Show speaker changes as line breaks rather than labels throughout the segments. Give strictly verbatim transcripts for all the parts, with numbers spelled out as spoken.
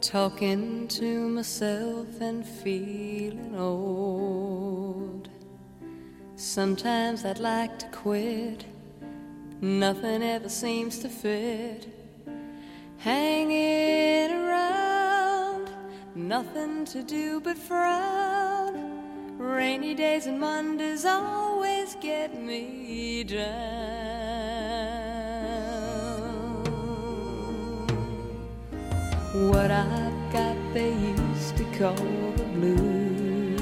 talking to myself and feeling old. Sometimes I'd like to quit, nothing ever seems to fit. Hanging around, nothing to do but frown. Rainy days and Mondays always get me down. What I've got they used to call the blues.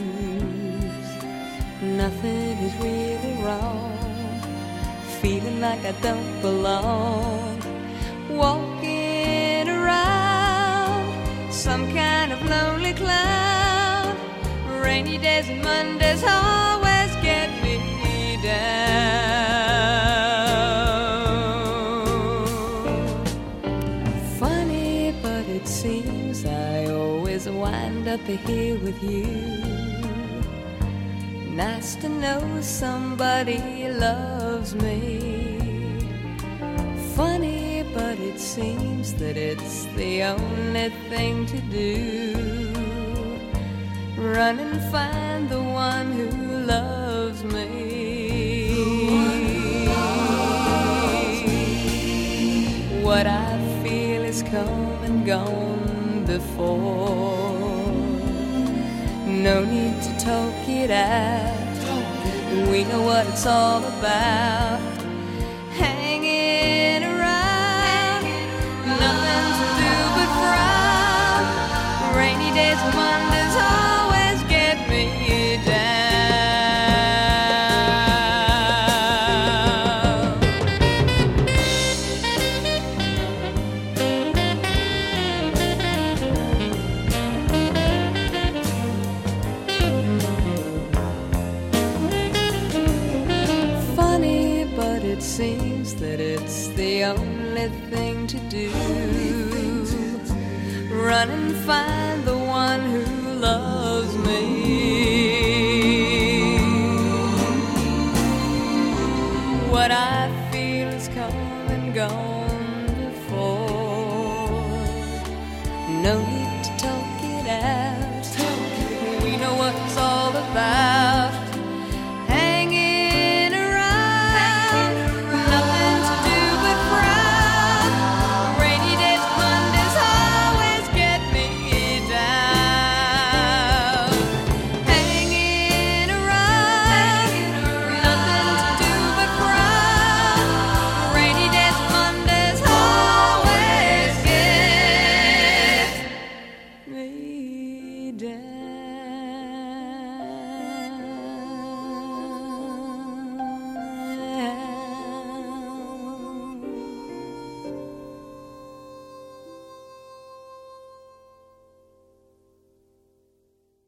Nothing is really wrong, feeling like I don't belong. Walking around, some kind of lonely clown. Rainy days and Mondays always get me down. Funny, but it seems I always wind up here with you. Nice to know somebody loves me. Funny, but it seems that it's the only thing to do. Run and find the one who loves me. What I feel is come and gone before. No need to talk it out. We know what it's all about. Hanging around, nothing to do but frown. Rainy days and Mondays always get me down. Funny, but it seems that it's the only thing to do. Run and find the one who loves me. What I feel is come and gone before. No need to talk it out. We know what it's all about.